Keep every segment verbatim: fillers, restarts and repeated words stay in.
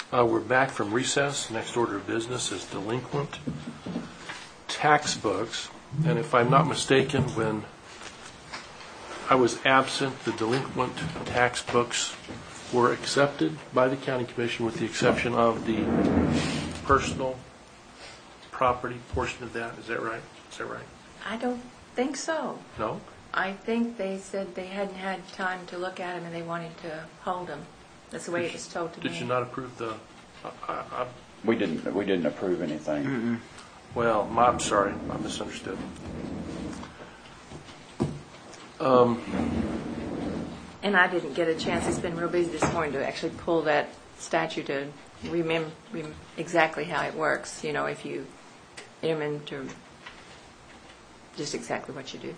Uh, we're back from recess. Next order of business is delinquent tax books. And if I'm not mistaken, when I was absent, the delinquent tax books were accepted by the County Commission with the exception of the personal property portion of that. Is that right? Is that right? I don't think so. No? I think they said they hadn't had time to look at them and they wanted to hold them. That's the way Did it was told to Did me. you not approve the... I, I, I, We didn't. We didn't approve anything. Mm-mm. well, my, I'm sorry. I misunderstood. Um, And I didn't get a chance. It's been real busy this morning to actually pull that statute to remember rem- exactly how it works. You know, if you enter into just exactly what you do.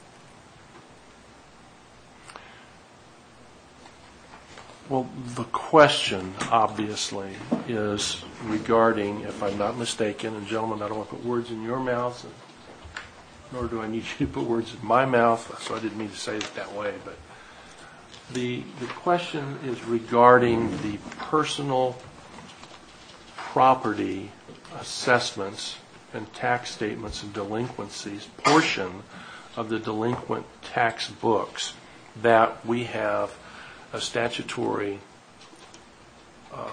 Well, the question, obviously, is regarding, if I'm not mistaken, and gentlemen, I don't want to put words in your mouths, and nor do I need you to put words in my mouth, so I didn't mean to say it that way, but the the question is regarding the personal property assessments and tax statements and delinquencies portion of the delinquent tax books that we have a statutory uh,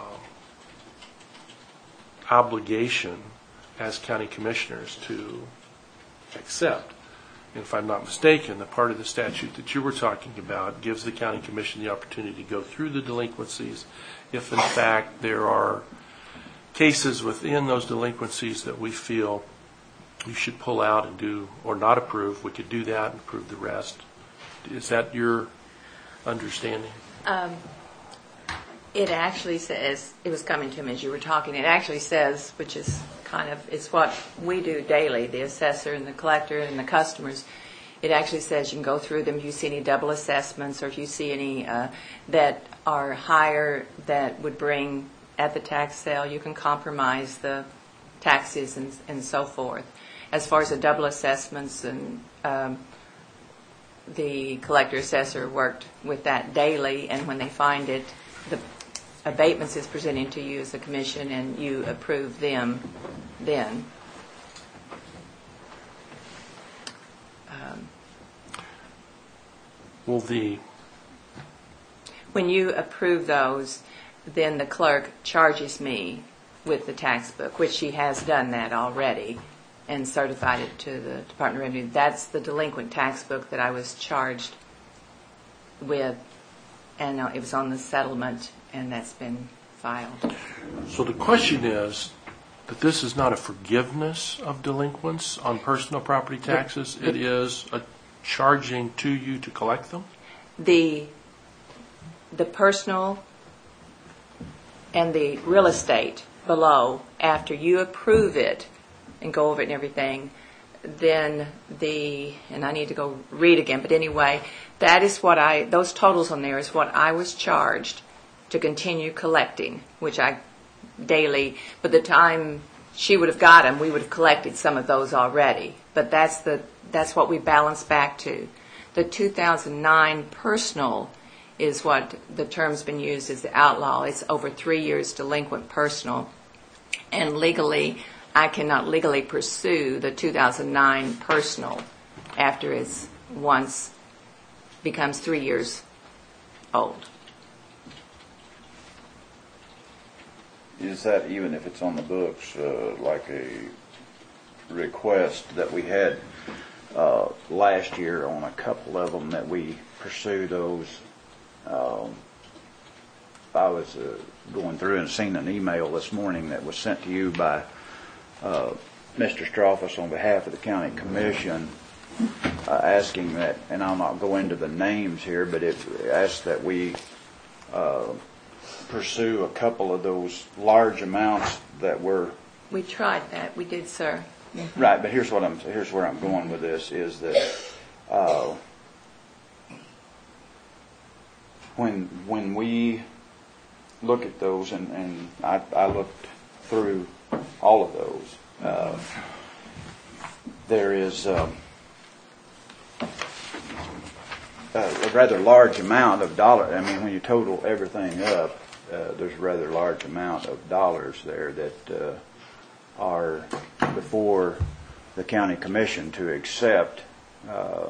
obligation as county commissioners to accept. And if I'm not mistaken, the part of the statute that you were talking about gives the county commission the opportunity to go through the delinquencies if in fact there are cases within those delinquencies that we feel you should pull out and do or not approve. We could do that and approve the rest. Is that your understanding? Um, it actually says, it was coming to me as you were talking, it actually says, which is kind of, it's what we do daily, the assessor and the collector and the customers. It actually says you can go through them if you see any double assessments or if you see any uh, that are higher that would bring at the tax sale, you can compromise the taxes and, and so forth. As far as the double assessments, and um, the collector assessor worked with that daily, and when they find it, the abatements is presented to you as a commission and you approve them then. Um, Well, the when you approve those, then the clerk charges me with the tax book, which she has done that already and certified it to the Department of Revenue. That's the delinquent tax book that I was charged with, and uh, it was on the settlement, and that's been filed. So the question is that this is not a forgiveness of delinquents on personal property taxes. It is a charging to you to collect them? The, the personal and the real estate below, after you approve it and go over it and everything, then the, and I need to go read again, but anyway, that is what I, those totals on there is what I was charged to continue collecting, which I daily, by the time she would have got them, we would have collected some of those already. But that's the, that's what we balance back to. The two thousand nine personal is what the term's been used as the outlaw. It's over three years delinquent personal. And legally, I cannot legally pursue the two thousand nine personal after it's once becomes three years old. Is that even if it's on the books, uh, like a request that we had uh, last year on a couple of them that we pursue those? Um, I was uh, going through and seen an email this morning that was sent to you by uh, Mister Stroffus on behalf of the County Commission, uh, asking that, and I'll not go into the names here, but it asks that we uh, pursue a couple of those large amounts that were. We tried that. We did, sir. Mm-hmm. Right, but here's what I'm. Here's where I'm going with this is that uh, when when we look at those, and, and I, I looked through all of those, uh, there is um, a, a rather large amount of dollar. I mean, when you total everything up, uh, there's a rather large amount of dollars there that uh, are before the county commission to accept uh,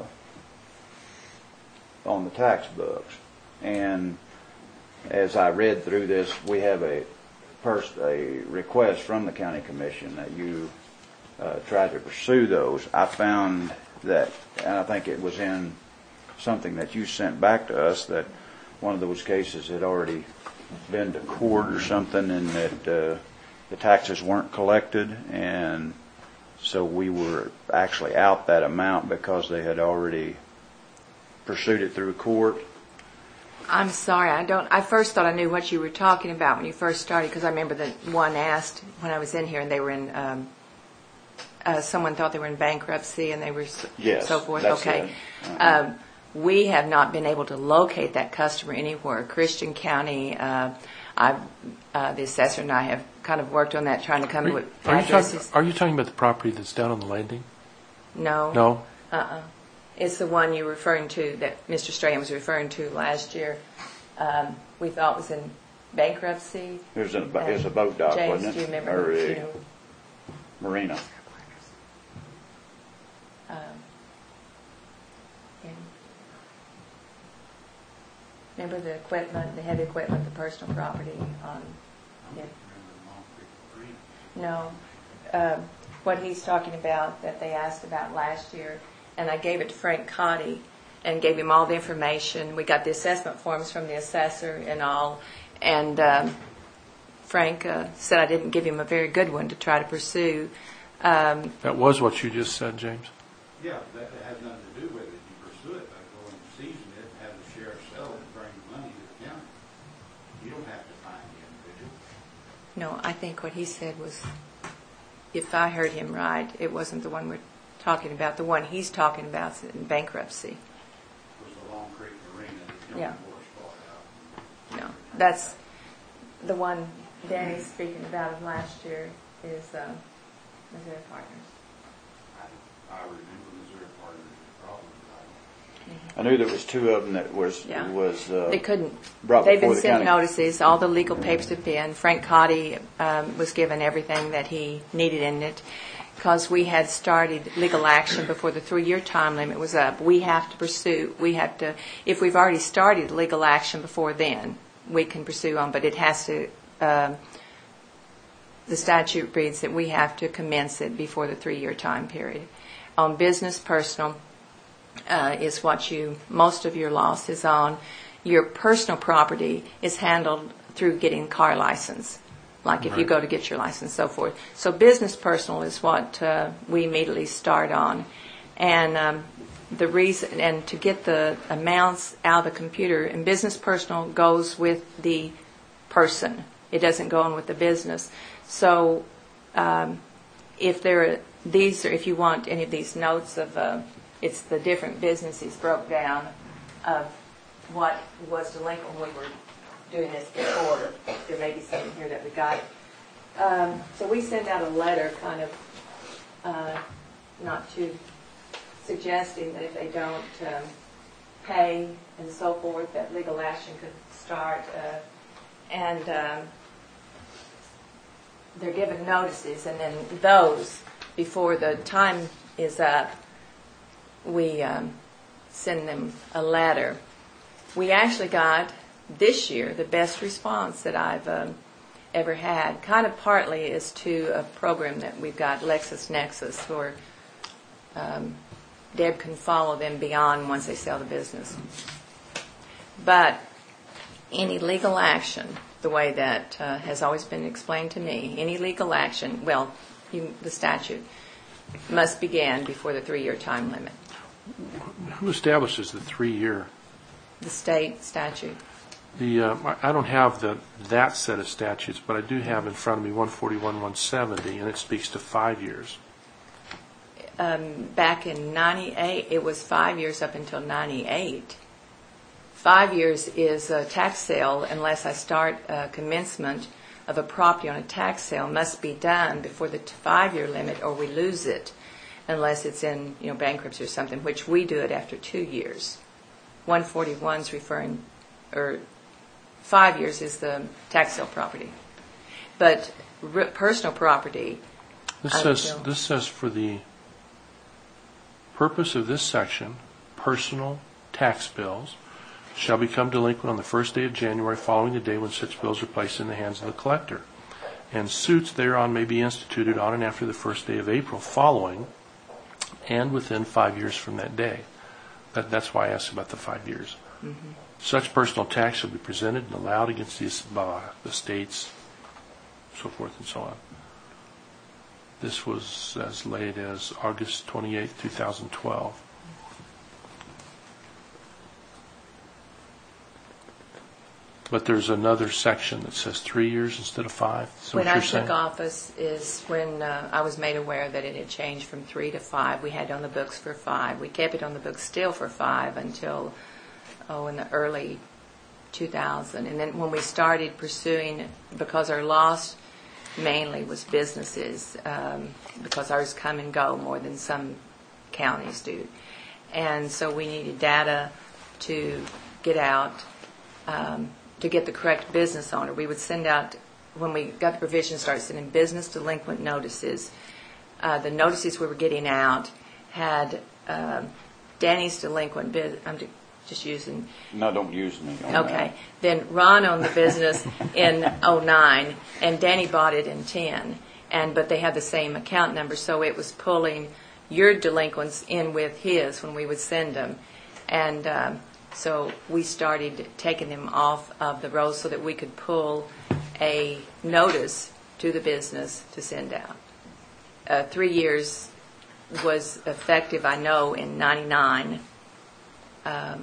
on the tax books. And as I read through this, we have a first a request from the county commission that you uh, try to pursue those. I found that, and I think it was in something that you sent back to us, that one of those cases had already been to court or something, and that uh, the taxes weren't collected, and so we were actually out that amount because they had already pursued it through court. I'm sorry, I don't. I first thought I knew what you were talking about when you first started, because I remember that one asked when I was in here, and they were in. Um, uh, someone thought they were in bankruptcy, and they were so, yes, so forth. That's okay, it. Uh-huh. um, we have not been able to locate that customer anywhere. Christian County, uh, I, uh, the assessor and I have kind of worked on that, trying to come Are up you, with are you, talking, addresses. are you talking about the property that's down on the landing? No. No? Uh-uh. It's the one you're referring to, that Mister Strahan was referring to last year. Um, we thought was in bankruptcy. It was, in a, it was a boat dock, James, wasn't it? do you remember? Or a you know, marina. um, and remember the equipment, the heavy equipment, the personal property on. Yeah. No. Um, what he's talking about that they asked about last year, and I gave it to Frank Cotty and gave him all the information. We got the assessment forms from the assessor and all, and um, Frank uh, said I didn't give him a very good one to try to pursue. Um, That was what you just said, James. Yeah, that has nothing to do with it. You pursue it by going and seizing it, and have the sheriff sell it and bring the money to the county. You don't have to find the individual. no, I think what he said was, if I heard him right, it wasn't the one we're talking about. The one he's talking about is in bankruptcy. It was the Long Creek Marina that the Yeah. county board bought out. No, that's the one Danny's speaking about of last year is um, Missouri Partners. I, I remember Missouri Partners had problems with that. I knew there was two of them that was Yeah. was uh, They couldn't. brought They've before been the sent county. notices. All the legal papers have been. Frank Cotty um, was given everything that he needed in it, because we had started legal action before the three-year time limit was up. We have to pursue. We have to. If we've already started legal action before then, we can pursue on. But it has to. Um, the statute reads that we have to commence it before the three-year time period. On business, personal. Uh, is what you, most of your loss is on. Your personal property is handled through getting car license, like if you Right. go to get your license, so forth. So business personal is what uh, we immediately start on. And um, the reason, and to get the amounts out of the computer, and business personal goes with the person. It doesn't go on with the business. So um, if there are, these are, if you want any of these notes of, uh, it's the different businesses broke down of what was delinquent when we were doing this before. There may be something here that we got. Um, so we sent out a letter kind of uh, not too suggesting that if they don't um, pay and so forth, that legal action could start. Uh, and um, they're given notices, and then those, before the time is up, we um, send them a letter. We actually got, this year, the best response that I've um, ever had, kind of partly is to a program that we've got, LexisNexis, where um, Deb can follow them beyond once they sell the business. But any legal action, the way that uh, has always been explained to me, any legal action, well, you, the statute, must begin before the three-year time limit. Who establishes the three-year? The state statute. The uh, I I don't have the that set of statutes, but I do have in front of me one forty-one, one seventy, and it speaks to five years. Um, back in ninety-eight, it was five years up until ninety-eight. Five years is a tax sale unless I start a commencement of a property on a tax sale must be done before the t- five-year limit, or we lose it, unless it's in you know bankruptcy or something, which we do it after two years. one forty-one is referring, or five years is the tax sale property. But re- personal property, This says, Until- this says for the purpose of this section, personal tax bills shall become delinquent on the first day of January following the day when such bills are placed in the hands of the collector. And suits thereon may be instituted on and after the first day of April following and within five years from that day. That, that's why I asked about the five years. Mm-hmm. Such personal tax shall be presented and allowed against the, uh, the states, so forth and so on. This was as late as August twenty-eighth, two thousand twelve. But there's another section that says three years instead of five. Is that when what I you're took saying? office is when uh, I was made aware that it had changed from three to five. We had it on the books for five. We kept it on the books still for five until, oh, in the early two thousand. And then when we started pursuing, because our loss mainly was businesses, um, because ours come and go more than some counties do. And so we needed data to get out, um, to get the correct business owner. We would send out, when we got the provision, start sending business delinquent notices. Uh, the notices we were getting out had um, Danny's delinquent business. I'm just using. No, don't use me on Okay. that. Then Ron owned the business in oh nine, and Danny bought it in ten. And but they had the same account number, so it was pulling your delinquents in with his when we would send them. And um, so we started taking them off of the roll so that we could pull a notice to the business to send out. Uh, three years was effective, I know, in ninety-nine. Um,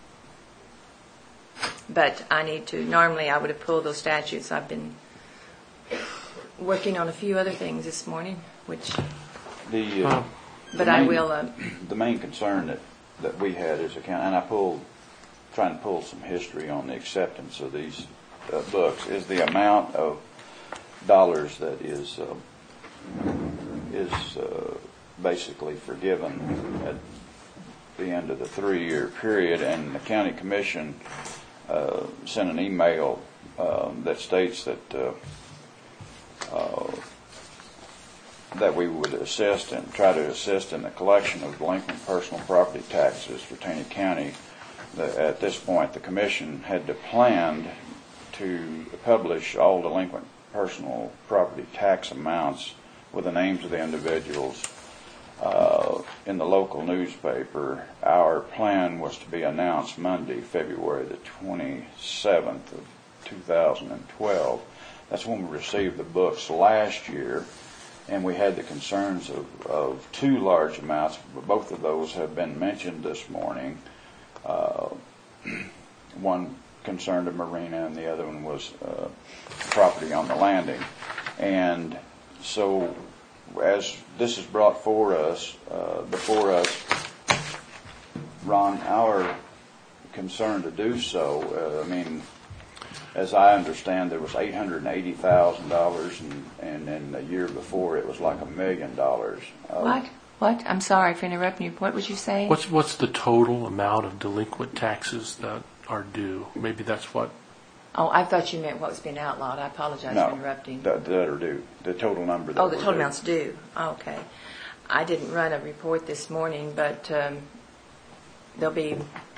but I need to, normally I would have pulled those statutes. I've been working on a few other things this morning, which, The, uh, but the I main- will, uh, The main concern that, that we had as a county, and I pulled, trying to pull some history on the acceptance of these uh, books, is the amount of dollars that is uh, is uh, basically forgiven at the end of the three-year period. And the county commission uh, sent an email um, that states that uh, uh, that we would assist and try to assist in the collection of delinquent personal property taxes for Taney County. The, at this point, the commission had to plan to publish all delinquent personal property tax amounts with the names of the individuals uh, in the local newspaper. Our plan was to be announced Monday, February the twenty-seventh of two thousand twelve. That's when we received the books last year, and we had the concerns of, of two large amounts. Both of those have been mentioned this morning. Uh, one concerned a marina, and the other one was uh, property on the landing. And so, as this is brought for us, uh, before us, Ron, our concern to do so, uh, I mean, as I understand, there was eight hundred eighty thousand dollars, and and then the year before it was like a million dollars. what? What? I'm sorry for interrupting you. What was you saying? What's what's the total amount of delinquent taxes that are due? Maybe that's what. Oh, I thought you meant what was being outlawed. I apologize No, for interrupting. that, that are due. The total number. That Oh, the were total due. amounts due. Okay. I didn't run a report this morning, but um, there'll be.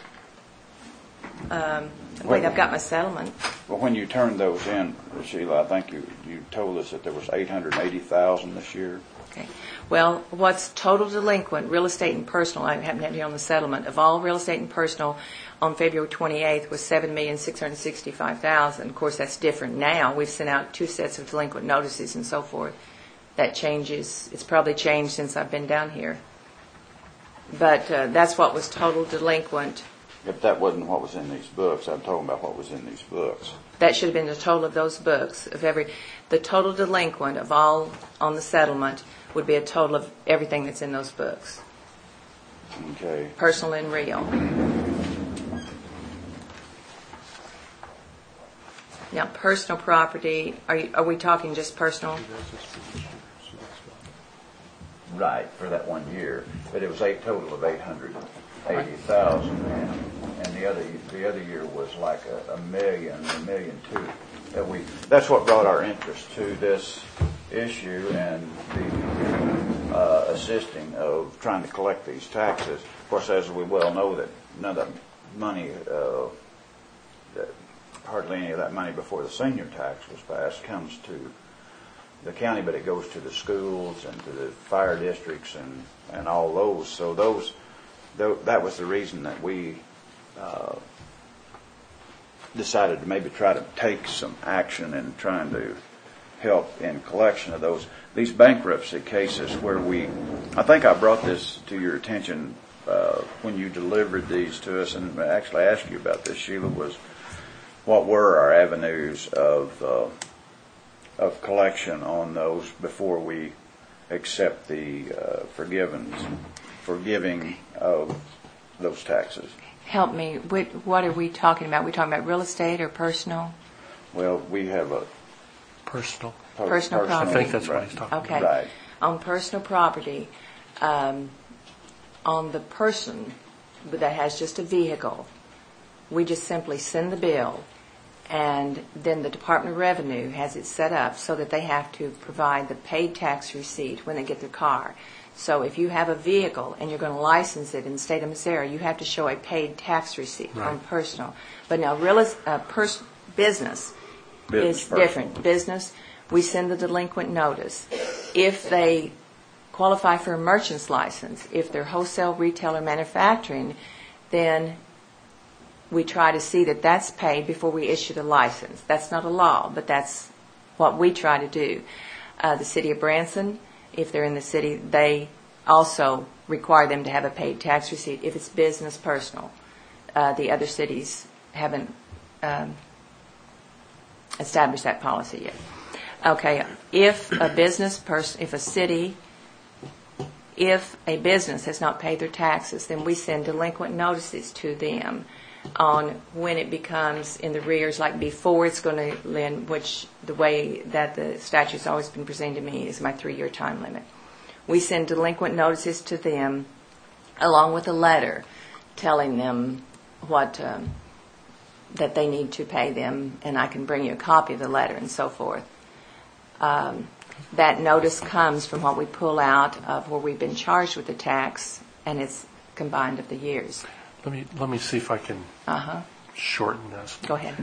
Um, wait, I've got my settlement. Well, when you turned those in, Sheila, I think you, you told us that there was eight hundred eighty thousand this year. Okay. Well, what's total delinquent, real estate and personal, I happen to have here on the settlement, of all real estate and personal on February twenty-eighth was seven million six hundred sixty-five thousand dollars. Of course, that's different now. We've sent out two sets of delinquent notices and so forth. That changes. It's probably changed since I've been down here. But uh, that's what was total delinquent. If that wasn't what was in these books, I'm talking about what was in these books. That should have been the total of those books. Of every, the total delinquent of all on the settlement would be a total of everything that's in those books, Okay. personal and real. Now, personal property, are, you, are we talking just personal? Right, for that one year. But it was a total of eight hundred eighty thousand, and, and the the other, the other year was like a, a million, a million two. That we, that's what brought our interest to this issue and the uh, assisting of trying to collect these taxes. Of course, as we well know, that none of the money, uh, that hardly any of that money before the senior tax was passed comes to the county, but it goes to the schools and to the fire districts and, and all those. So those, th- that was the reason that we uh, decided to maybe try to take some action in trying to help in collection of those. These bankruptcy cases where we, I think I brought this to your attention uh, when you delivered these to us, and actually asked you about this, Sheila, was what were our avenues of uh, of collection on those before we accept the uh, forgiving, forgiving of those taxes? Help me. What, what are we talking about? Are we talking about real estate or personal? Well, we have a Personal. per- Personal property. I think that's what he's talking Okay. Right. On personal property, um, on the person that has just a vehicle, we just simply send the bill, and then the Department of Revenue has it set up so that they have to provide the paid tax receipt when they get their car. So if you have a vehicle and you're going to license it in the state of Missouri, you have to show a paid tax receipt Right. on personal. But now real es- uh, pers- business, Business is personal. different. Business, we send the delinquent notice. If they qualify for a merchant's license, if they're wholesale, retail, or manufacturing, then we try to see that that's paid before we issue the license. That's not a law, but that's what we try to do. Uh, the city of Branson, if they're in the city, they also require them to have a paid tax receipt if it's business personal. Uh, the other cities haven't um, established that policy yet. Okay, if a business person, if a city, if a business has not paid their taxes, then we send delinquent notices to them on when it becomes in the rears, like before it's going to lend, which the way that the statute's always been presented to me is my three-year time limit. We send delinquent notices to them along with a letter telling them what um, that they need to pay them, and I can bring you a copy of the letter and so forth. Um, that notice comes from what we pull out of where we've been charged with the tax, and it's combined of the years. Let me let me see if I can Uh-huh. shorten this. Go ahead.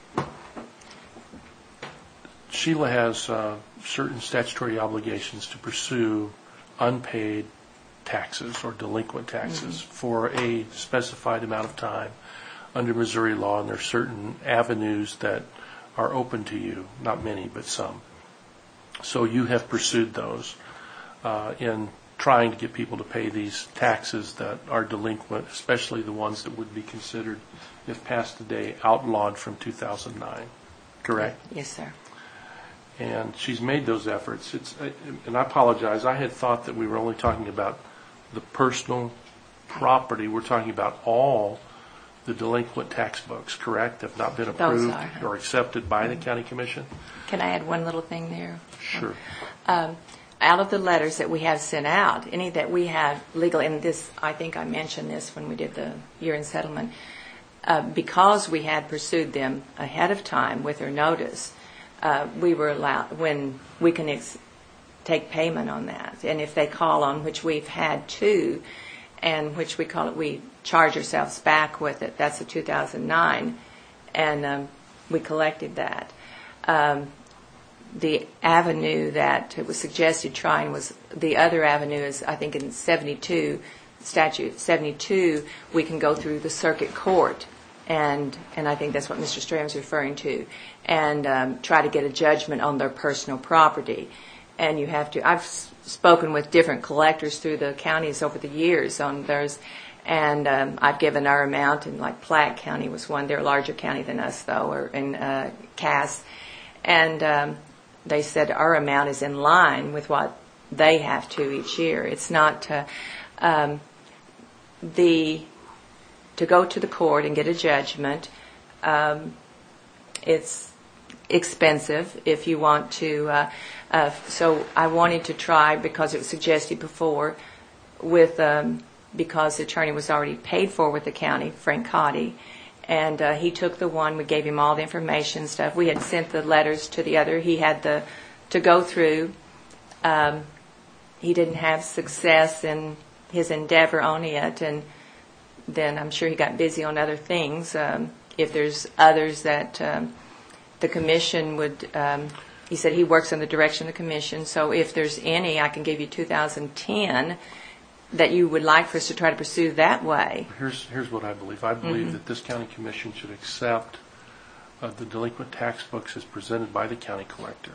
Sheila has uh, certain statutory obligations to pursue unpaid taxes or delinquent taxes mm-hmm. for a specified amount of time under Missouri law, and there are certain avenues that are open to you, not many, but some. So you have pursued those uh, in trying to get people to pay these taxes that are delinquent, especially the ones that would be considered, if passed today, outlawed from two thousand nine. Correct? Yes, sir. And she's made those efforts. It's, and I apologize, I had thought that we were only talking about the personal property. We're talking about all the delinquent tax books, correct? Have not been approved are. or accepted by the county commission? Can I add one little thing there? Sure. Um, out of the letters that we have sent out, any that we have legal, and this, I think I mentioned this when we did the year-end settlement, uh, because we had pursued them ahead of time with their notice, uh, we were allowed, when we can ex- take payment on that. And if they call on, which we've had two, and which we call it, we charge ourselves back with it. That's the two thousand nine, and um, we collected that. Um, the avenue that it was suggested trying was, the other avenue is, I think in seventy-two, statute seventy-two, we can go through the circuit court, and and I think that's what Mister Strahan was referring to, and um, try to get a judgment on their personal property. And you have to, I've spoken with different collectors through the counties over the years on theirs, and um, I've given our amount, and like Platte County was one. They're a larger county than us, though, or in uh, Cass. And um, they said our amount is in line with what they have to each year. It's not uh, um, the to go to the court and get a judgment. Um, it's expensive if you want to. Uh, uh, so I wanted to try, because it was suggested before, with um, because the attorney was already paid for with the county, Frank Cotty, And uh, he took the one, we gave him all the information and stuff. We had sent the letters to the other. He had the to go through. Um, he didn't have success in his endeavor on it, and then I'm sure he got busy on other things. Um, if there's others that um, the commission would, um, he said he works in the direction of the commission, so if there's any, I can give you two thousand ten that you would like for us to try to pursue that way. Here's, here's what I believe. I believe Mm-hmm. that this county commission should accept uh, the delinquent tax books as presented by the county collector.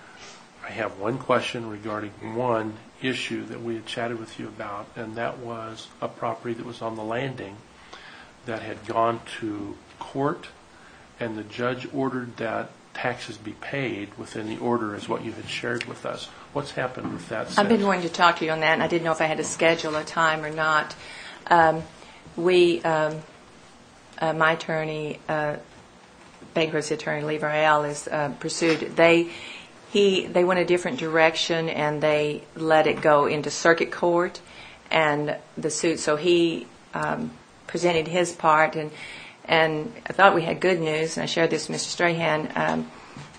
I have one question regarding one issue that we had chatted with you about, and that was a property that was on the landing that had gone to court, and the judge ordered that taxes be paid within the order as what you had shared with us. What's happened with that since? I've been wanting to talk to you on that, and I didn't know if I had to schedule a time or not. Um, we, um, uh, my attorney, uh, bankruptcy attorney Lee Varell, is uh, pursued. They, he, they went a different direction, and they let it go into circuit court, and the suit. So he um, presented his part, and and I thought we had good news, and I shared this with Mister Strahan, um,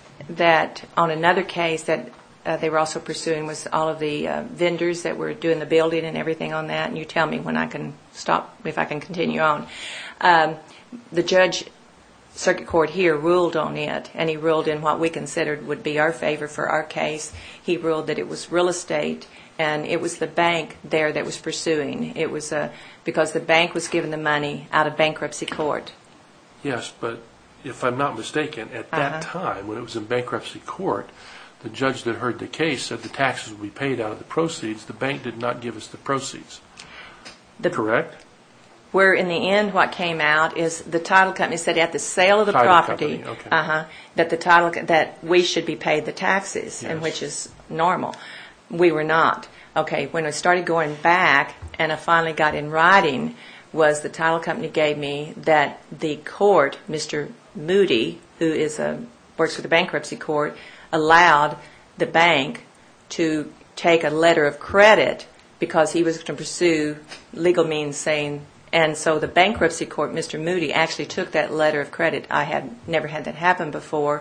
that on another case that uh, they were also pursuing was all of the uh, vendors that were doing the building and everything on that, and you tell me when I can stop, if I can continue on. Um, the judge, circuit court here, ruled on it, and he ruled in what we considered would be our favor for our case. He ruled that it was real estate, and it was the bank there that was pursuing. It was uh, because the bank was given the money out of bankruptcy court. Yes, but if I'm not mistaken, at that Uh-huh. time, when it was in bankruptcy court, the judge that heard the case said the taxes would be paid out of the proceeds. The bank did not give us the proceeds. The, Correct? Where in the end what came out is the title company said at the sale of the Title property, company, okay. uh-huh, that the title co- that we should be paid the taxes, and Yes. which is normal. We were not. Okay, when I started going back, and I finally got in writing, was the title company gave me that the court, Mister Moody, who is a works for the bankruptcy court, allowed the bank to take a letter of credit because he was going to pursue legal means saying, and so the bankruptcy court, Mister Moody, actually took that letter of credit. I had never had that happen before.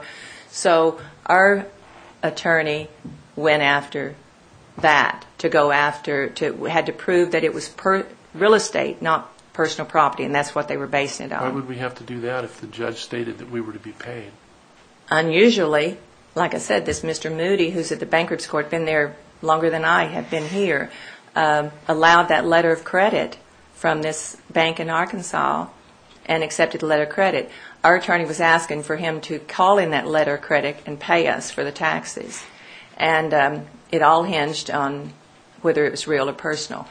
So our attorney went after that, to go after, to had to prove that it was per, real estate, not personal property, and that's what they were basing it on. Why would we have to do that if the judge stated that we were to be paid? Unusually, like I said, this Mister Moody, who's at the bankruptcy court, been there longer than I have been here, um, allowed that letter of credit from this bank in Arkansas and accepted the letter of credit. Our attorney was asking for him to call in that letter of credit and pay us for the taxes. And um, it all hinged on whether it was real or personal.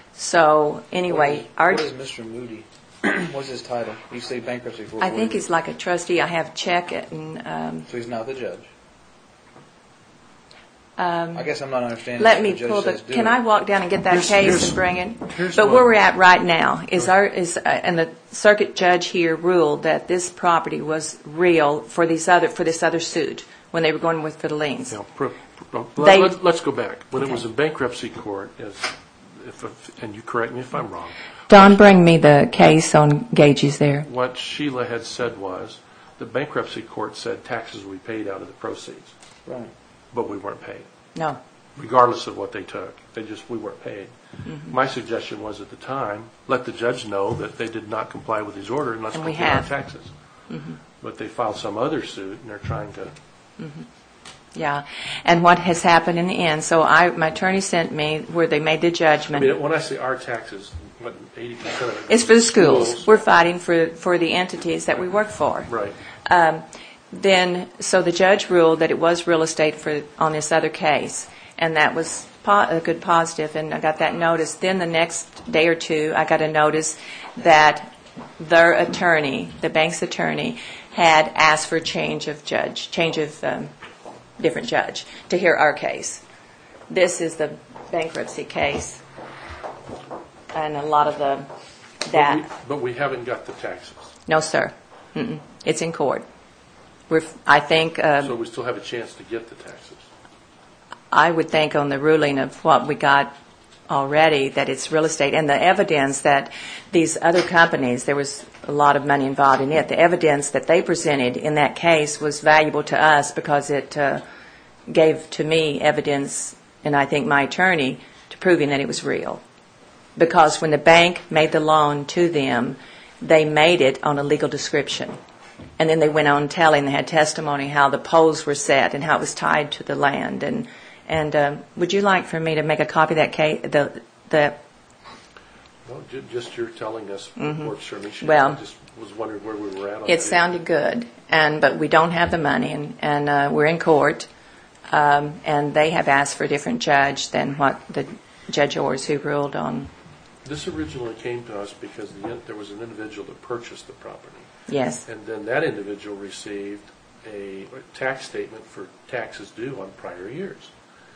So anyway, What is, our what is Mister Moody? What's his title? You say bankruptcy court. I what think is he's like a trustee. I have check it and. Um, So he's not the judge. um, I guess I'm not understanding. Let what me the judge pull the. says do Can it. I walk down and get that Here's- case here's- and bring it? here's But what- where we're at right now is our is uh, and the circuit judge here ruled that this property was real for these other for this other suit when they were going with for the liens. Now, pro, pro, They- let, let's go back. When it Okay. was in bankruptcy court, as, if, if, and you correct me if I'm wrong, Don, bring me the case on Gage's there. what Sheila had said was the bankruptcy court said taxes would be paid out of the proceeds, Right. but we weren't paid, No. regardless of what they took. They just, we weren't paid. Mm-hmm. My suggestion was at the time, let the judge know that they did not comply with his order and let's And go we pay our have. taxes. But they filed some other suit and they're trying to, Yeah. And what has happened in the end? So I my attorney sent me where they made the I judgment. mean, when I say our taxes, what, eighty percent of it? It's for the schools. We're fighting for for the entities that we work for. Right. Um, then, so the judge ruled that it was real estate for on this other case, and that was po- a good positive, and I got that notice. Then the next day or two, I got a notice that their attorney, the bank's attorney, had asked for change of judge, change of um, different judge to hear our case. This is the bankruptcy case, and a lot of the But that. we, but we haven't got the taxes. No, sir. Mm-mm. It's in court. We're, I think, uh, So we still have a chance to get the taxes. I would think on the ruling of what we got already that it's real estate, and the evidence that these other companies, there was a lot of money involved in it, the evidence that they presented in that case was valuable to us because it uh, gave to me evidence, and I think my attorney, to proving that it was real. Because when the bank made the loan to them, they made it on a legal description. And then they went on telling, they had testimony how the poles were set and how it was tied to the land. And and um, would you like for me to make a copy of that case? The the. No, ju- just you're telling us. Mm-hmm. Works for me. Well, I just was wondering where we were at. On it that. sounded good, and but we don't have the money, and and uh, we're in court, um, and they have asked for a different judge than what the Judge Orrs who ruled on. This originally came to us because the, there was an individual that purchased the property. Yes. And then that individual received a tax statement for taxes due on prior years.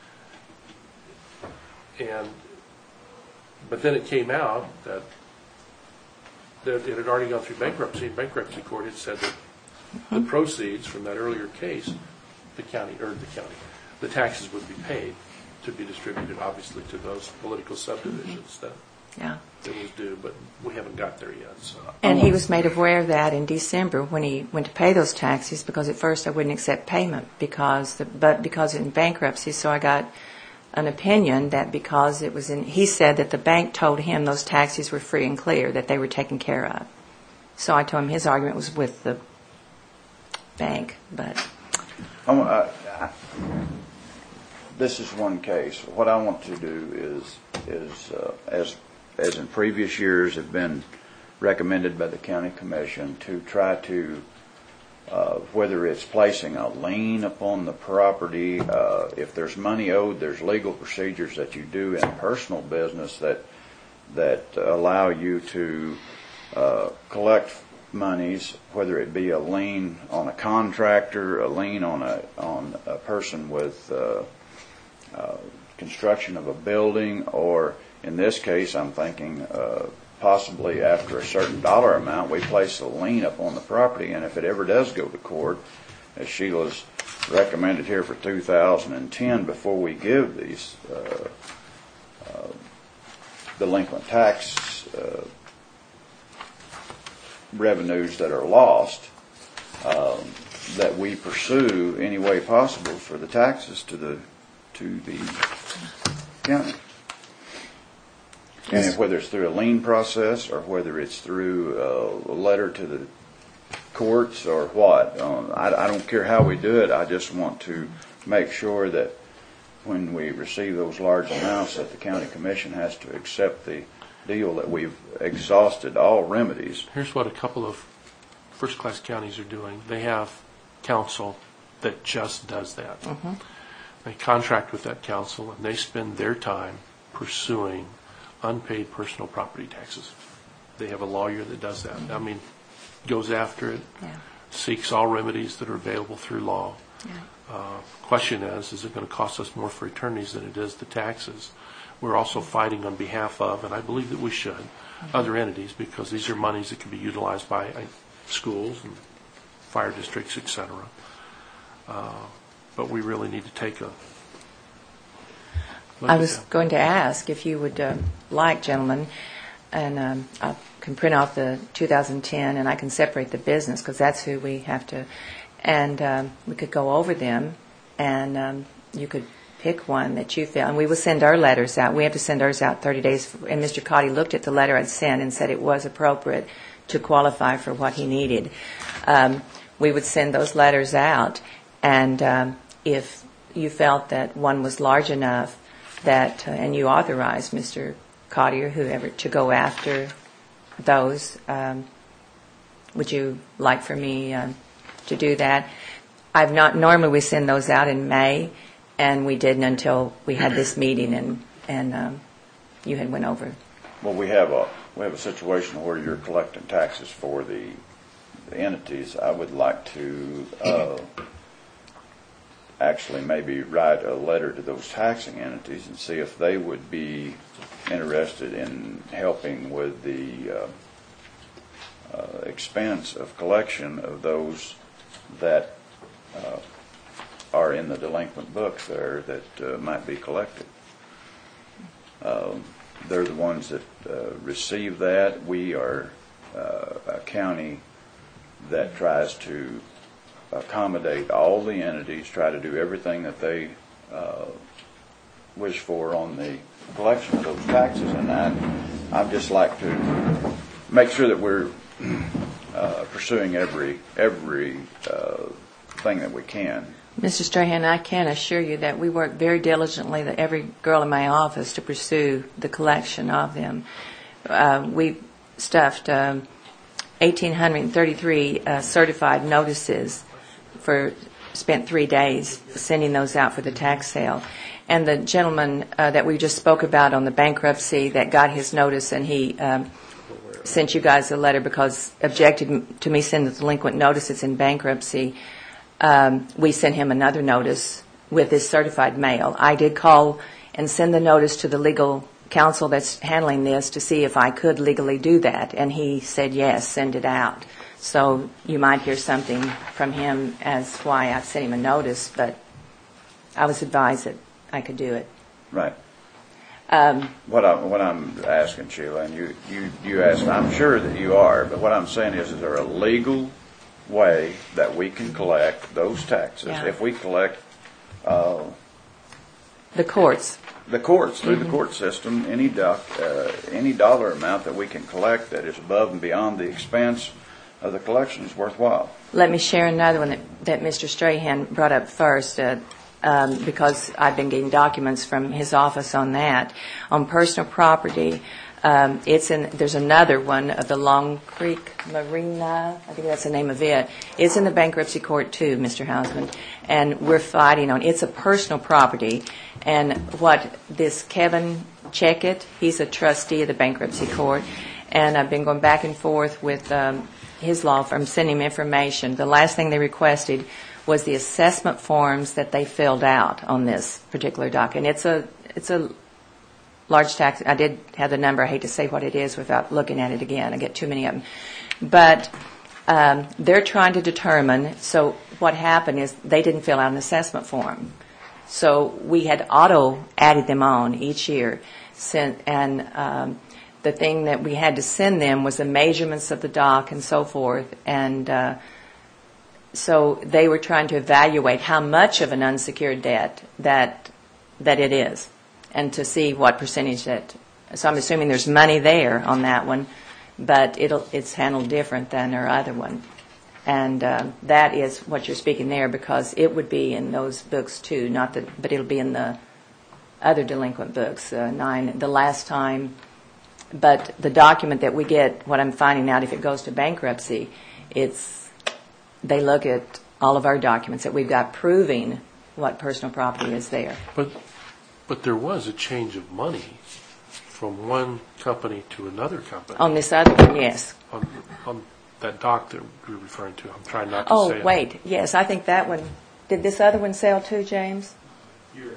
And, but then it came out that, that it had already gone through bankruptcy. Bankruptcy court had said that mm-hmm. the proceeds from that earlier case, the county, or the county, the taxes would be paid to be distributed, obviously, to those political subdivisions mm-hmm. that Yeah. it was due, but we haven't got there yet. So. And he was made aware of that in December when he went to pay those taxes, because at first I wouldn't accept payment because, the, but because in bankruptcy, so I got an opinion that because it was in, he said that the bank told him those taxes were free and clear, that they were taken care of. So I told him his argument was with the bank, but. Oh, uh, I, this is one case. What I want to do is, is uh, as as in previous years have been recommended by the county commission, to try to, uh, whether it's placing a lien upon the property, uh, if there's money owed, there's legal procedures that you do in personal business that that allow you to uh, collect monies, whether it be a lien on a contractor, a lien on a on a person with uh, uh, construction of a building, or in this case, I'm thinking uh, possibly after a certain dollar amount, we place a lien upon the property, and if it ever does go to court, as Sheila's recommended here for two thousand ten, before we give these uh, uh, delinquent tax uh, revenues that are lost, um, that we pursue any way possible for the taxes to the to the county. And if, whether it's through a lien process or whether it's through a letter to the courts or what, um, I, I don't care how we do it. I just want to make sure that when we receive those large amounts, that the county commission has to accept the deal that we've exhausted all remedies. Here's what a couple of first-class counties are doing. They have counsel that just does that. Mm-hmm. They contract with that counsel, and they spend their time pursuing unpaid personal property taxes. They have a lawyer that does that. Mm-hmm. I mean, goes after it, yeah. seeks all remedies that are available through law. Yeah. Uh, question is, is it going to cost us more for attorneys than it is the taxes? We're also fighting on behalf of, and I believe that we should, mm-hmm. other entities, because these are monies that can be utilized by uh, schools and fire districts, et cetera. Uh, but we really need to take a I was going to ask if you would uh, like, gentlemen, and um, I can print off the two thousand ten, and I can separate the business because that's who we have to, and um, we could go over them, and um, you could pick one that you feel, and we will send our letters out. We have to send ours out thirty days, and Mister Cotty looked at the letter I'd sent and said it was appropriate to qualify for what he needed. Um, we would send those letters out, and um, if you felt that one was large enough, that uh, and you authorized Mister Cotty or whoever to go after those. Um, would you like for me uh, to do that? I've not normally we send those out in May, and we didn't until we had this meeting and and um, you had went over. Well, we have a we have a situation where you're collecting taxes for the, the entities. I would like to. Uh, actually maybe write a letter to those taxing entities and see if they would be interested in helping with the uh, uh, expense of collection of those that uh, are in the delinquent books there that uh, might be collected. Um, They're the ones that uh, receive that. We are uh, a county that tries to accommodate all the entities, try to do everything that they uh, wish for on the collection of those taxes. And I, I'd just like to make sure that we're uh, pursuing every every uh, thing that we can. Mister Strahan, I can assure you that we work very diligently, that every girl in my office, to pursue the collection of them. Uh, we stuffed um, one thousand eight hundred thirty-three uh, certified notices for, spent three days sending those out for the tax sale. And the gentleman uh, that we just spoke about on the bankruptcy that got his notice, and he um, sent you guys a letter because objected to me sending the delinquent notices in bankruptcy. Um, we sent him another notice with his certified mail. I did call and send the notice to the legal counsel that's handling this to see if I could legally do that, and he said yes, send it out. So you might hear something from him as why I sent him a notice, but I was advised that I could do it. Right. Um, What, I, what I'm asking, Sheila, and you, you, you asked, I'm sure that you are, but what I'm saying is, is there a legal way that we can collect those taxes? Yeah. If we collect uh, the courts. the courts, through Mm-hmm. the court system, any doc, uh, any dollar amount that we can collect that is above and beyond the expense of the collection is worthwhile. Let me share another one that, that Mister Strahan brought up first, uh, um, because I've been getting documents from his office on that. On personal property, um, it's in, there's another one of the Long Creek Marina, I think that's the name of it. It's in the bankruptcy court too, Mister Hausman, and we're fighting on, it's a personal property, and what this Kevin Checkett, he's a trustee of the bankruptcy court, and I've been going back and forth with um, his law firm, sending him information. The last thing they requested was the assessment forms that they filled out on this particular doc. And it's a it's a large tax. I did have the number. I hate to say what it is without looking at it again. I get too many of them. But um, they're trying to determine, so what happened is they didn't fill out an assessment form. So we had auto added them on each year. Sent, and um, the thing that we had to send them was the measurements of the dock and so forth. And uh, so they were trying to evaluate how much of an unsecured debt that that it is, and to see what percentage that. So I'm assuming there's money there on that one, but it'll it's handled different than our other one. And uh, that is what you're speaking there, because it would be in those books too, not the, but it'll be in the other delinquent books, uh, nine, the last time. But the document that we get, what I'm finding out, if it goes to bankruptcy, it's they look at all of our documents that we've got proving what personal property is there. But but there was a change of money from one company to another company. On this other one, yes. On, on that dock that you're referring to. I'm trying not to Oh, say it. wait, yes, I think that one, did this other one sell too, James? Year.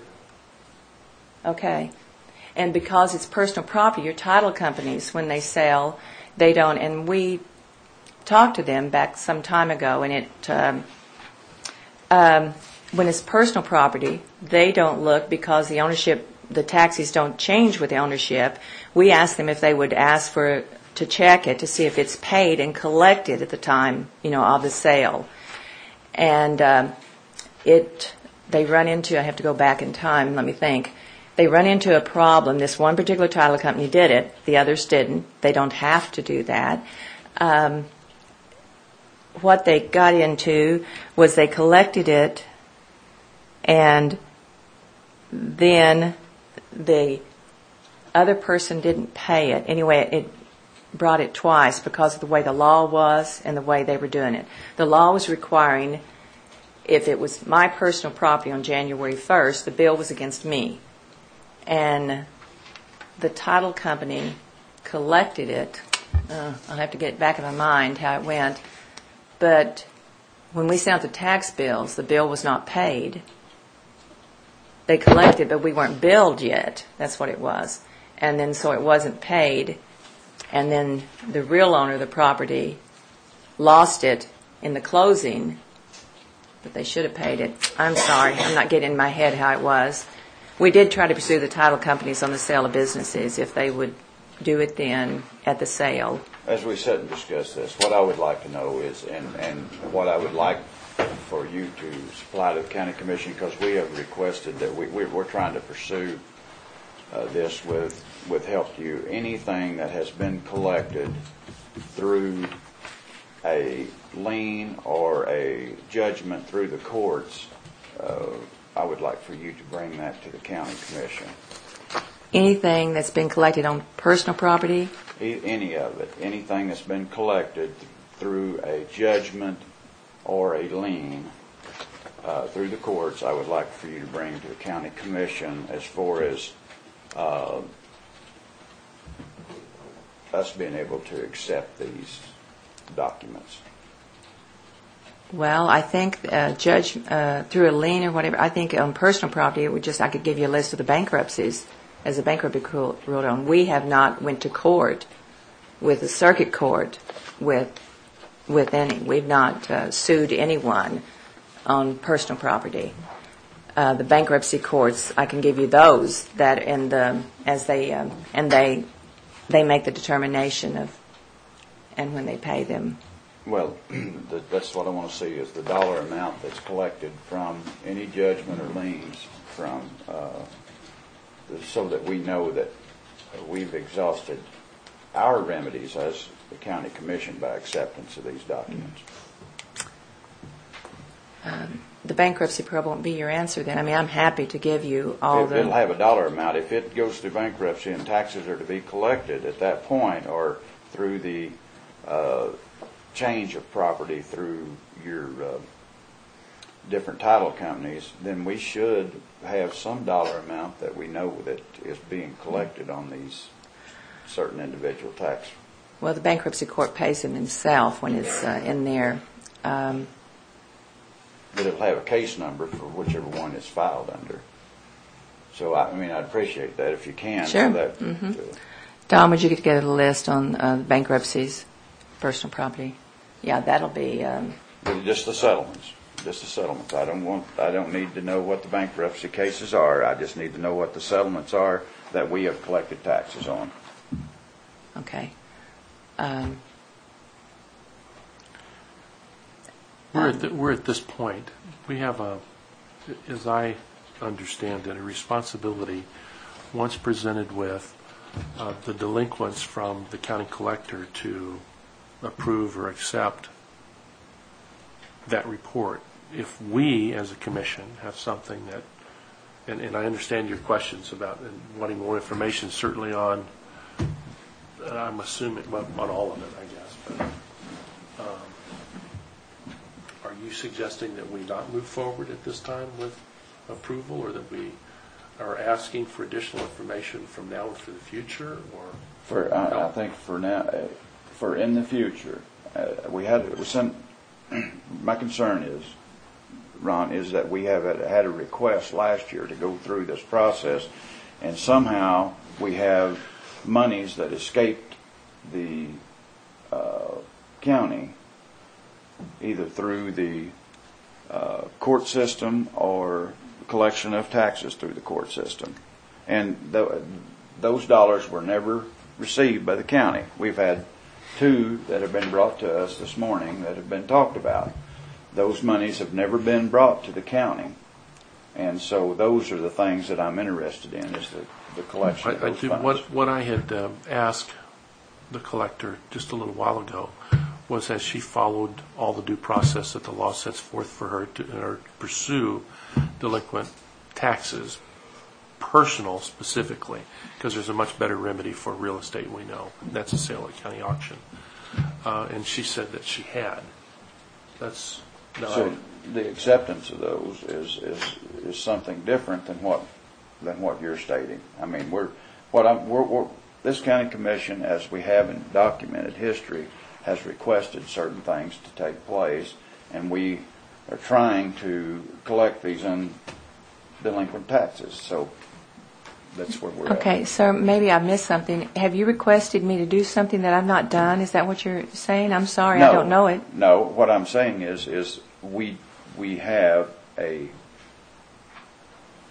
Okay. And because it's personal property, your title companies, when they sell, they don't, and we talked to them back some time ago, and it, um, um, when it's personal property, they don't look, because the ownership, the taxes don't change with the ownership. We asked them if they would ask for, to check it to see if it's paid and collected at the time, you know, of the sale. And um, it, they run into, I have to go back in time, let me think. They run into a problem. This one particular title company did it. The others didn't. They don't have to do that. Um, what they got into was they collected it, and then the other person didn't pay it. Anyway, it brought it twice because of the way the law was and the way they were doing it. The law was requiring, if it was my personal property on January first, the bill was against me. And the title company collected it. Uh, I'll have to get it back in my mind how it went. But when we sent out the tax bills, the bill was not paid. They collected, but we weren't billed yet. That's what it was. And then so it wasn't paid. And then the real owner of the property lost it in the closing, but they should have paid it. I'm sorry. I'm not getting in my head how it was. We did try to pursue the title companies on the sale of businesses, if they would do it then at the sale. As we said and discussed this, what I would like to know is, and, and what I would like for you to supply to the county commission, because we have requested that we, we, we're trying to pursue uh, this with, with help to you. Anything that has been collected through a lien or a judgment through the courts, uh, I would like for you to bring that to the county commission. Anything that's been collected on personal property? E- Any of it. Anything that's been collected through a judgment or a lien uh, through the courts, I would like for you to bring to the county commission as far as uh, us being able to accept these documents. Well, I think uh, judge uh, through a lien or whatever. I think on personal property, it would just I could give you a list of the bankruptcies as a bankruptcy court ruled on. We have not went to court with the circuit court with with any. We've not uh, sued anyone on personal property. Uh, the bankruptcy courts, I can give you those that in the as they um, and they they make the determination of and when they pay them. Well, that's what I want to see is the dollar amount that's collected from any judgment or liens from, uh, so that we know that we've exhausted our remedies as the county commission by acceptance of these documents. Um, the bankruptcy probe won't be your answer then. I mean, I'm happy to give you all It, the... It'll have a dollar amount. If it goes through bankruptcy and taxes are to be collected at that point, or through the uh, change of property through your uh, different title companies, then we should have some dollar amount that we know that is being collected on these certain individual tax. Well, the bankruptcy court pays them itself when it's uh, in there. Um, But it'll have a case number for whichever one it's filed under. So, I, I mean, I'd appreciate that if you can. Sure. So that, Mm-hmm. uh, Don, would you get together a list on uh, bankruptcies, personal property? Yeah, that'll be... Um, But just the settlements, just the settlements. I don't want, I don't need to know what the bankruptcy cases are. I just need to know what the settlements are that we have collected taxes on. okay. Um, We're at, the, we're at this point. We have a, as I understand it, a responsibility, once presented with uh, the delinquents from the county collector, to approve or accept that report. If we, as a commission, have something that, and, and I understand your questions about and wanting more information, certainly on, uh, I'm assuming, well, on all of it, I guess, but um, are you suggesting that we not move forward at this time with approval, or that we are asking for additional information from now and for the future, or? For, I, I think for now, uh, for in the future, uh, we had, it was some, my concern is, Ron, is that we have had, had a request last year to go through this process, and somehow we have monies that escaped the uh, county, either through the uh, court system or collection of taxes through the court system. And th- those dollars were never received by the county. We've had two that have been brought to us this morning that have been talked about. Those monies have never been brought to the county. And so those are the things that I'm interested in, is the, the collection I, of those I do, funds. what, what I had um, asked the collector just a little while ago was, has she followed all the due process that the law sets forth for her to, or to pursue delinquent taxes, personal specifically, because there's a much better remedy for real estate, we know. That's a sale at county auction. Uh, and she said that she had. That's... No, So I, the acceptance of those is, is, is something different than what, than what you're stating. I mean, we're, what I'm, we're, we're, this county commission, as we have in documented history, has requested certain things to take place, and we are trying to collect these undelinquent taxes. So that's where we're at. okay, sir, maybe I missed something. Have you requested me to do something that I've not done? Is that what you're saying? I'm sorry, I don't know it. No, what I'm saying is, is we, we have a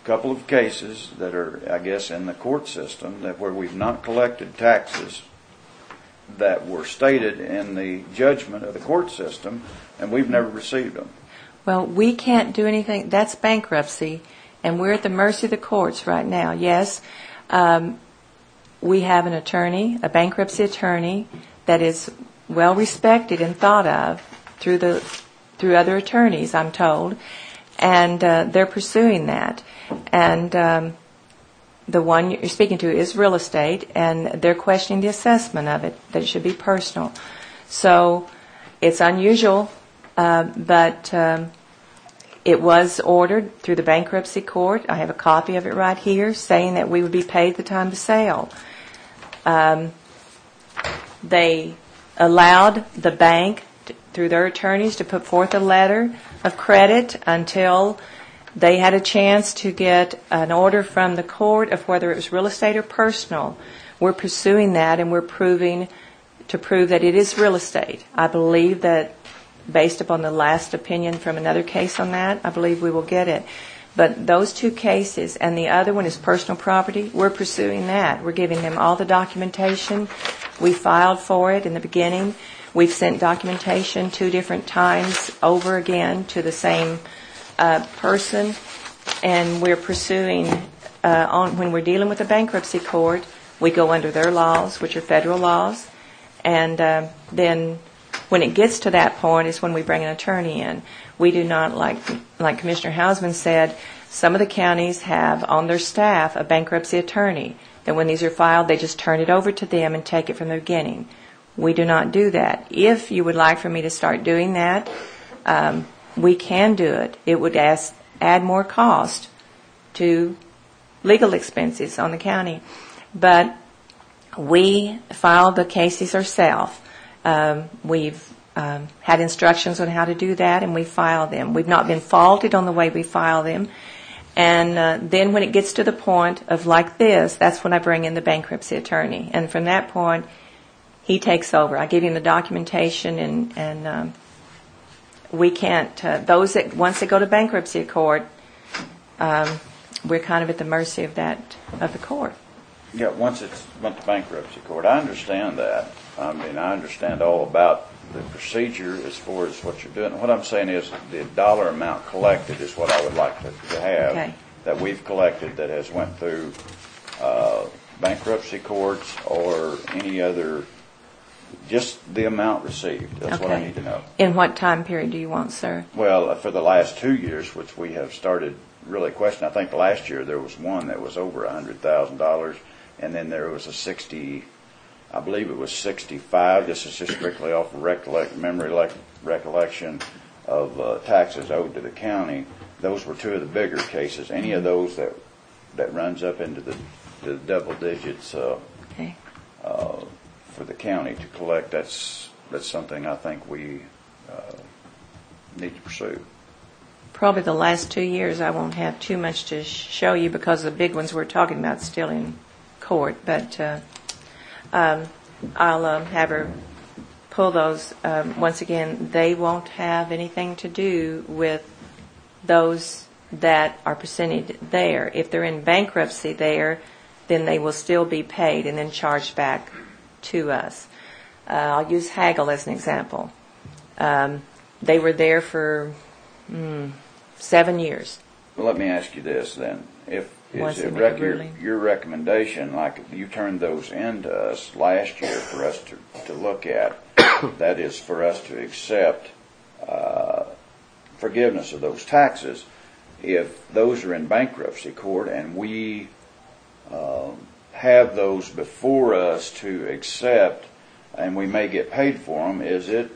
couple of cases that are, I guess, in the court system that where we've not collected taxes that were stated in the judgment of the court system, and we've never received them. Well, we can't do anything. That's bankruptcy, and we're at the mercy of the courts right now. Yes, um, we have an attorney, a bankruptcy attorney, that is well respected and thought of through the through other attorneys, I'm told, and uh, they're pursuing that. And um, the one you're speaking to is real estate, and they're questioning the assessment of it, that it should be personal. So it's unusual, uh, but um, it was ordered through the bankruptcy court. I have a copy of it right here saying that we would be paid the time of sale. Um, they allowed the bank, to, through their attorneys, to put forth a letter of credit until they had a chance to get an order from the court of whether it was real estate or personal. We're pursuing that, and we're proving to prove that it is real estate. I believe that, based upon the last opinion from another case on that, I believe we will get it. But those two cases, and the other one is personal property, we're pursuing that. We're giving them all the documentation. We filed for it in the beginning. We've sent documentation two different times over again to the same uh, person, and we're pursuing, uh, on, when we're dealing with the bankruptcy court, we go under their laws, which are federal laws, and uh, then when it gets to that point is when we bring an attorney in. We do not, like like Commissioner Hausman said, some of the counties have on their staff a bankruptcy attorney. Then when these are filed, they just turn it over to them and take it from the beginning. We do not do that. If you would like for me to start doing that, um, we can do it. It would ask, add more cost to legal expenses on the county. But we file the cases ourselves. Um, we've um, had instructions on how to do that, and we file them. We've not been faulted on the way we file them. And uh, then when it gets to the point of like this, that's when I bring in the bankruptcy attorney. And from that point, he takes over. I give him the documentation, and, and um, we can't, uh, those that, once they go to bankruptcy court, um, we're kind of at the mercy of that, of the court. Yeah, once it's went to bankruptcy court, I understand that. I mean, I understand all about the procedure as far as what you're doing. What I'm saying is the dollar amount collected is what I would like to, to have, Okay. that we've collected that has went through uh, bankruptcy courts or any other, just the amount received. That's Okay. what I need to know. In what time period do you want, sir? Well, for the last two years, which we have started really questioning, I think last year there was one that was over one hundred thousand dollars, and then there was a sixty, I believe it was sixty-five. This is just strictly off of recollect, memory le- recollection of uh, taxes owed to the county. Those were two of the bigger cases. Any of those that that runs up into the, the double digits uh, Okay. uh, for the county to collect, that's that's something I think we uh, need to pursue. Probably the last two years I won't have too much to sh- show you because the big ones we're talking about still in court, but uh, um, I'll um, have her pull those. Um, once again, they won't have anything to do with those that are presented there. If they're in bankruptcy there, then they will still be paid and then charged back to us. Uh, I'll use Hagel as an example. Um, they were there for mm, seven years. Well, let me ask you this then. If Once is they it make rec- a your, ruling. your recommendation, like you turned those in to us last year for us to, to look at, that is for us to accept uh, forgiveness of those taxes, if those are in bankruptcy court and we um, have those before us to accept and we may get paid for them, is it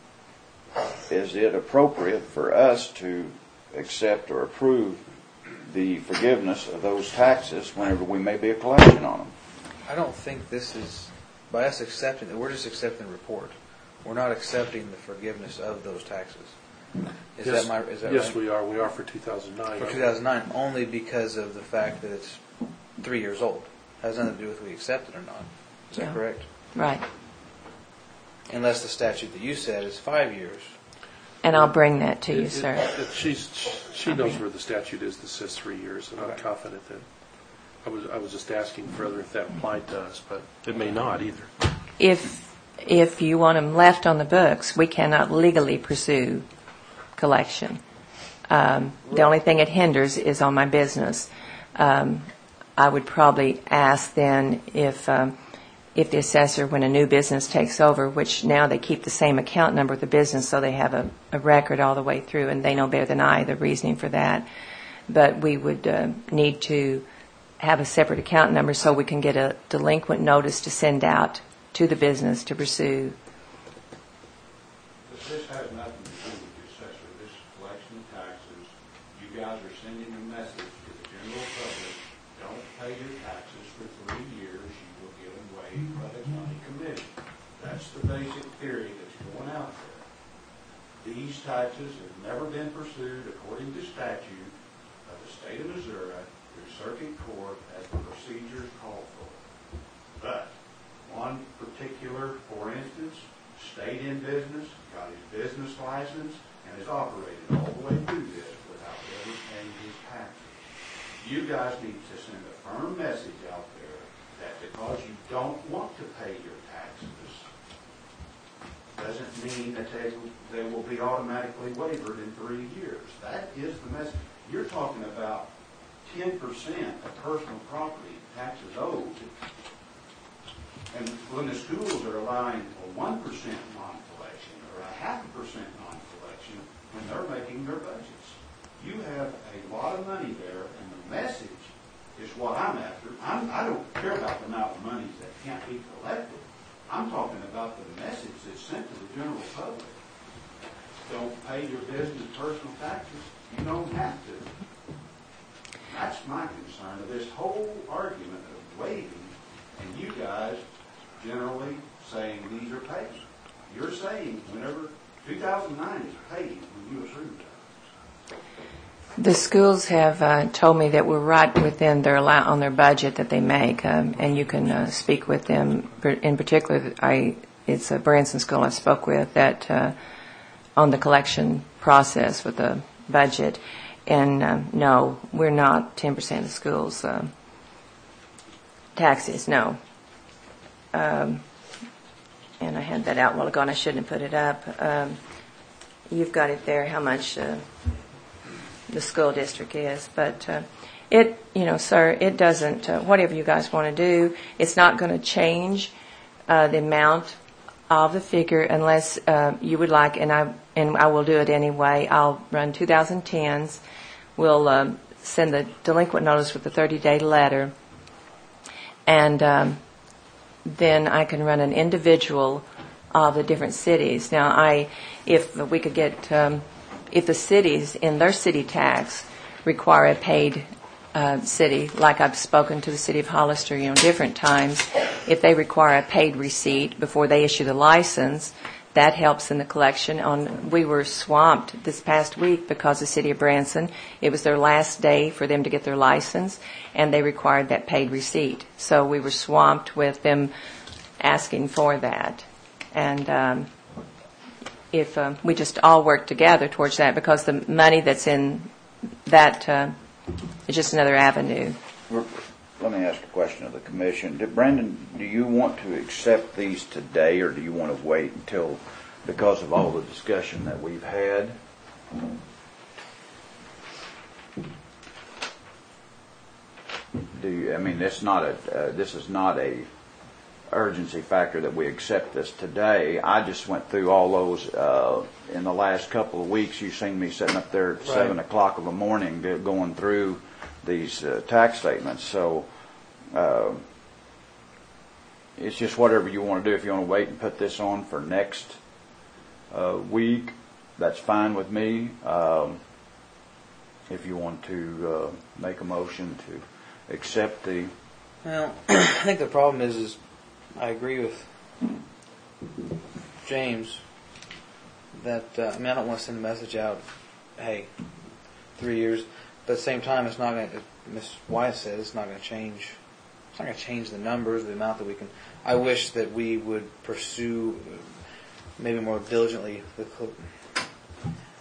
is it appropriate for us to accept or approve the forgiveness of those taxes whenever we may be a collection on them? I don't think this is, by us accepting it, we're just accepting the report. We're not accepting the forgiveness of those taxes. Is Yes, that my, is that yes, right? we are. We are for two thousand nine. For two thousand nine, only because of the fact that it's three years old. Has nothing to do with if we accept it or not. Is that Yeah. correct? Right. Unless the statute that you said is five years. And I'll bring that to you, It- it- sir. it- she's She knows where the statute is that says three years, and I'm Okay. confident that, I was, I was just asking further if that applied to us, but it may not either. If, if you want them left on the books, we cannot legally pursue collection. Um, the only thing it hinders is on my business. Um, I would probably ask then if, um, if the assessor, when a new business takes over, which now they keep the same account number with the business, so they have a, a record all the way through, and they know better than I the reasoning for that. But we would uh, need to have a separate account number so we can get a delinquent notice to send out to the business to pursue. This, this has nothing to do with the assessor. This is collection of taxes. You guys are sending a message to the general public, don't pay your taxes for three years, you will get them waived by the county commission. That's the basic theory that's going out there. These taxes have never been pursued according to statute of the state of Missouri through circuit court as the procedures call for. But one particular, for instance, stayed in business, got his business license, and is operating all the way through this without ever paying his taxes. You guys need to send a firm message out there that because you don't want to pay your taxes, doesn't mean that they, they will be automatically waived in three years. That is the message. You're talking about ten percent of personal property taxes owed. And when the schools are allowing a one percent non-collection or a half a percent non-collection when they're making their budgets, you have a lot of money there, and the message is what I'm after. I'm, I don't care about the amount of money that can't be collected. I'm talking about the message that's sent to the general public. Don't pay your business personal taxes. You don't have to. That's my concern of this whole argument of waiving, and you guys generally saying these are paid. You're saying whenever two thousand nine is paid when you approve that. The schools have uh, told me that we're right within their allow- on their budget that they make, um, and you can uh, speak with them. In particular, I it's a Branson school I spoke with that uh, on the collection process with the budget, and uh, no, we're not ten percent of the schools' uh, taxes. No, um, and I had that out a while ago, and I shouldn't have put it up. Um, you've got it there. How much? Uh, the school district is, but uh, it, you know, sir, it doesn't, uh, whatever you guys want to do, it's not going to change uh, the amount of the figure unless uh, you would like, and I and I will do it anyway. I'll run two thousand tens. We'll um, send the delinquent notice with the thirty-day letter, and um, then I can run an individual of the different cities. Now, I, if we could get um, if the cities in their city tax require a paid uh, city, like I've spoken to the city of Hollister, you know, different times, if they require a paid receipt before they issue the license, that helps in the collection. On we were swamped this past week because the city of Branson, it was their last day for them to get their license, and they required that paid receipt. So we were swamped with them asking for that, and um, if uh, we just all work together towards that, because the money that's in that uh, is just another avenue. Let me ask a question of the commission. Did, Brandon, do you want to accept these today, or do you want to wait until, because of all the discussion that we've had? Do you, I mean, it's not a, uh, this is not a urgency factor that we accept this today. I just went through all those uh, in the last couple of weeks. You've seen me sitting up there at Right. seven o'clock in the morning going through these uh, tax statements. So uh, it's just whatever you want to do. If you want to wait and put this on for next uh, week, that's fine with me. Um, if you want to uh, make a motion to accept the Well, I think the problem is, is I agree with James that, uh, I mean, I don't want to send a message out, hey, three years, but at the same time, it's not going to, Miz Wyatt says, it's not going to change, it's not going to change the numbers, the amount that we can, I wish that we would pursue maybe more diligently the,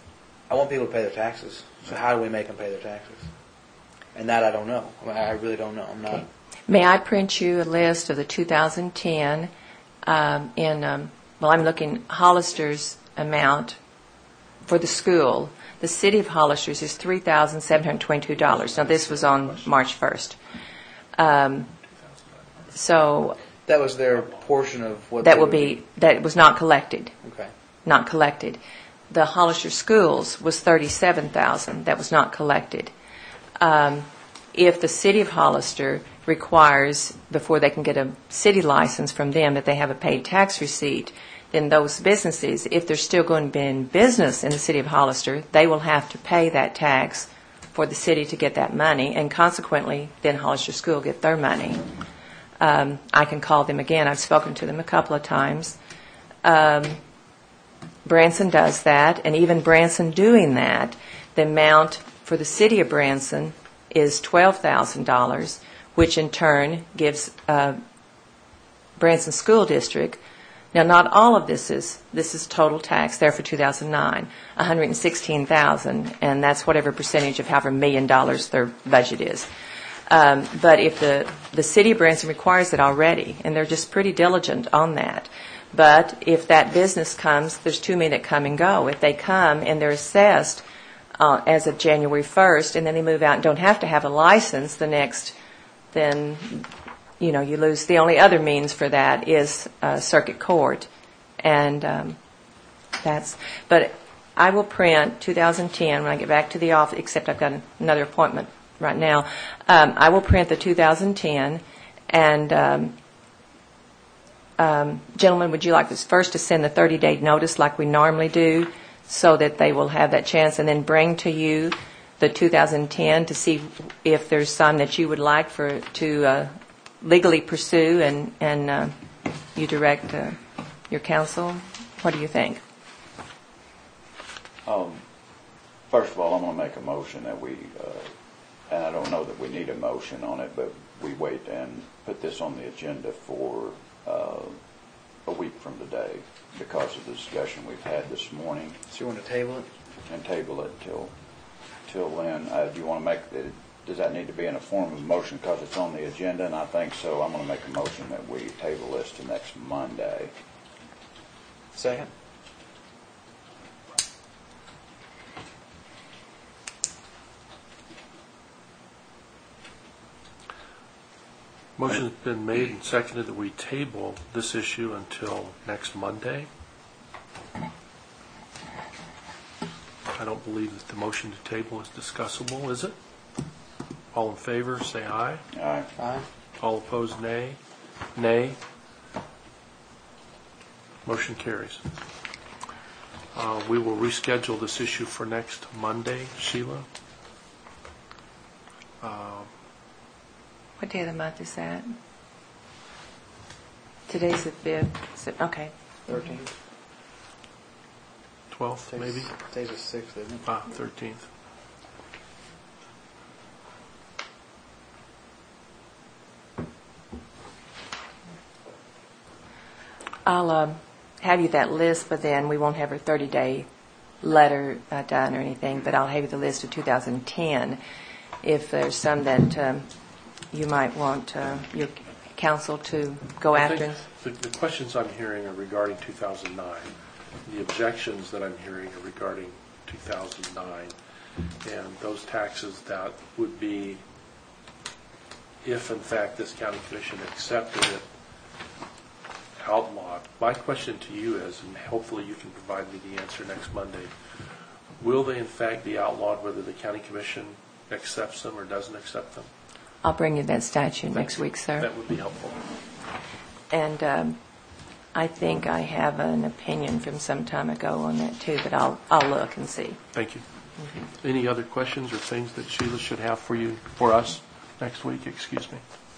I want people to pay their taxes. So how do we make them pay their taxes? And that I don't know. I, mean, I really don't know. I'm not. May I print you a list of the two thousand ten um, in, um, well, I'm looking Hollister's amount for the school. The city of Hollister's is three thousand seven hundred twenty-two dollars. Now, this was on March first. Um, so That was their portion of what that they will would be, that was not collected. Okay. Not collected. The Hollister Schools was thirty-seven thousand dollars. That was not collected. Um, if the city of Hollister requires, before they can get a city license from them, that they have a paid tax receipt, then those businesses, if they're still going to be in business in the city of Hollister, they will have to pay that tax for the city to get that money, and consequently, then Hollister School get their money. Um, I can call them again. I've spoken to them a couple of times. Um, Branson does that, and even Branson doing that, the amount for the city of Branson is twelve thousand dollars, which in turn gives uh, Branson School District. Now, not all of this is this is total tax there for two thousand nine, one hundred sixteen thousand dollars, and that's whatever percentage of however million dollars their budget is. Um, but if the the city of Branson requires it already, and they're just pretty diligent on that. But if that business comes, there's too many that come and go. If they come and they're assessed uh, as of January first, and then they move out and don't have to have a license the next, then, you know, you lose. The only other means for that is uh, circuit court. And um, that's, but I will print two thousand ten when I get back to the office, except I've got another appointment right now. Um, I will print the two thousand ten, and um, um, gentlemen, would you like us first to send the thirty-day notice like we normally do, so that they will have that chance, and then bring to you the two thousand ten to see if there's some that you would like for to uh, legally pursue, and, and uh, you direct uh, your counsel? What do you think? Um, first of all, I'm going to make a motion that we, uh, and I don't know that we need a motion on it, but we wait and put this on the agenda for uh, a week from today because of the discussion we've had this morning, So you want to table it? and table it till till then. Uh, do you want to make it? Does that need to be in a form of motion because it's on the agenda? And I think so. I'm going to make a motion that we table this to next Monday. Second? Motion's been made and seconded that we table this issue until next Monday. I don't believe that the motion to table is discussable, is it? All in favor, say aye. Aye. Aye. All opposed, nay. Nay. Motion carries. Uh, we will reschedule this issue for next Monday. Sheila? Uh, What day of the month is that? Today's the fifth. So- Okay. thirteenth? twelfth, maybe? Today's the sixth, isn't it? Ah, thirteenth. I'll um, have you that list, but then we won't have a thirty-day letter uh, done or anything, but I'll have you the list of two thousand ten. If there's some that um, you might want uh, your counsel to go I after. think the, the questions I'm hearing are regarding two thousand nine. The objections that I'm hearing are regarding two thousand nine. And those taxes that would be, if in fact this county commission accepted it, outlawed. My question to you is, and hopefully you can provide me the answer next Monday, will they in fact be outlawed whether the county commission accepts them or doesn't accept them? I'll bring you that statute next week, sir. That would be helpful. And um, I think I have an opinion from some time ago on that too, but I'll I'll look and see. Thank you. Any other questions or things that Sheila should have for you, for us next week? Excuse me.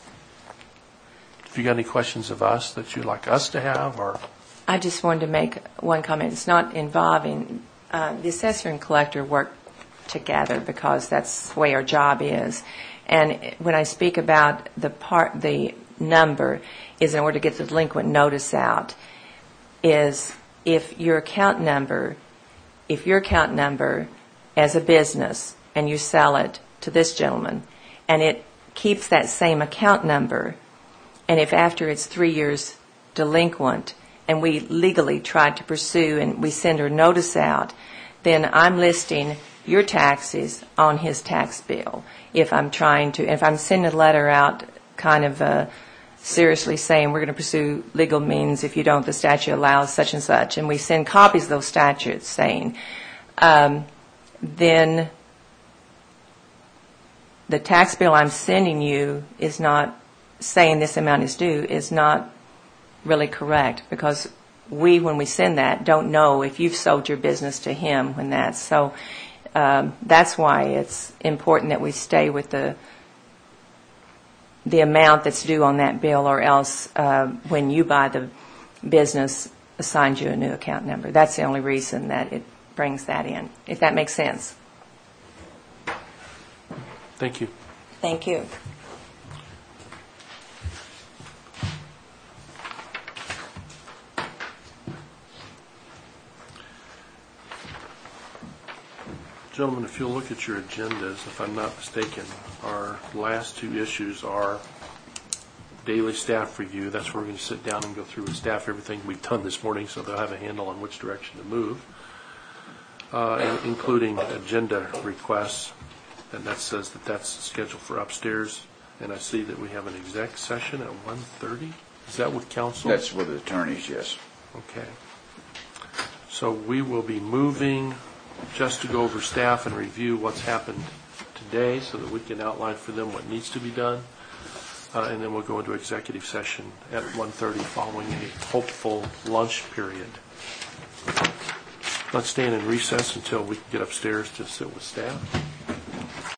If you got any questions of us that you'd like us to have, or I just wanted to make one comment. It's not involving, uh, the assessor and collector work together because that's the way our job is. And when I speak about the part, the number is in order to get the delinquent notice out, is if your account number, if your account number as a business and you sell it to this gentleman, and it keeps that same account number, and if after it's three years delinquent and we legally try to pursue and we send her notice out, then I'm listing your taxes on his tax bill. If I'm trying to, if I'm sending a letter out kind of uh, seriously saying we're going to pursue legal means, if you don't, the statute allows such and such, and we send copies of those statutes saying, um, then the tax bill I'm sending you is not saying this amount is due, is not really correct, because we, when we send that, don't know if you've sold your business to him when that's. So um, that's why it's important that we stay with the the amount that's due on that bill, or else uh, when you buy the business, assigns you a new account number. That's the only reason that it brings that in, if that makes sense. Thank you. Thank you. Gentlemen, if you'll look at your agendas, if I'm not mistaken, our last two issues are daily staff review. That's where we're going to sit down and go through with staff everything we've done this morning, so they'll have a handle on which direction to move, uh, including agenda requests. And that says that that's scheduled for upstairs. And I see that we have an exec session at one thirty. Is that with counsel? That's with the attorneys, yes. Okay. So we will be moving just to go over staff and review what's happened today so that we can outline for them what needs to be done. Uh, and then we'll go into executive session at one thirty following a hopeful lunch period. Let's stand in recess until we can get upstairs to sit with staff.